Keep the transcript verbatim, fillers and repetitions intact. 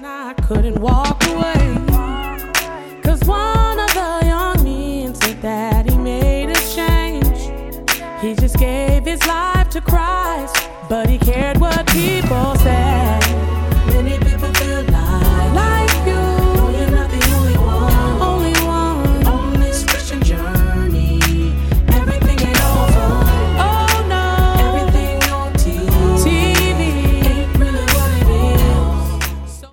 I couldn't walk away. Cause one of the young men said that he made a change. He just gave his life to Christ, but he cared what people